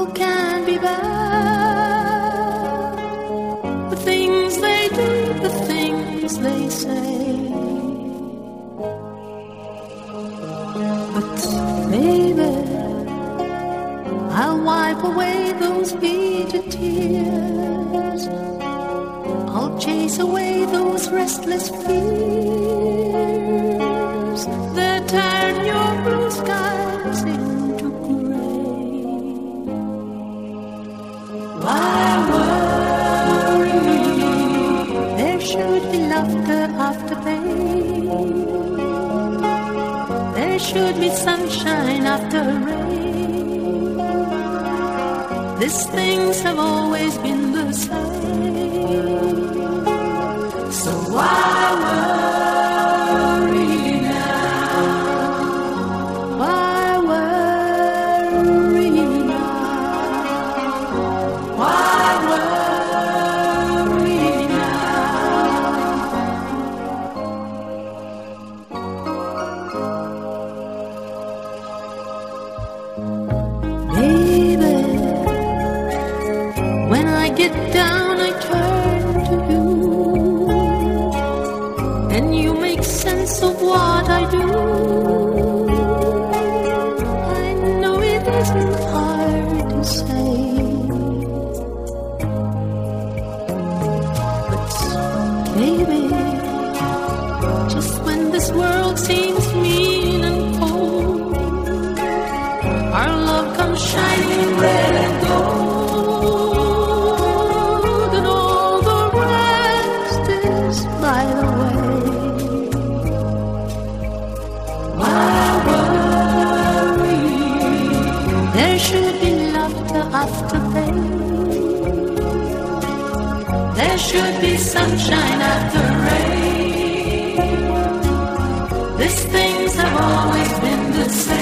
can be bad. The things they do, the things they say. But baby, I'll wipe away those bitter tears. I'll chase away those restless fears that turn your blue skies into gray. Why worry? There should be laughter after pain. There should be sunshine after rain. These things have always been the same. So why worry now? Why worry now? Why worry now? Baby, when I get down, I turn to you, and you make sense of what I do. I know it isn't hard to say, but baby, just when this world seems mean and cold, our love comes shining red and gold. By the way, why worry? There should be laughter after pain. There should be sunshine after rain. These things have always been the same.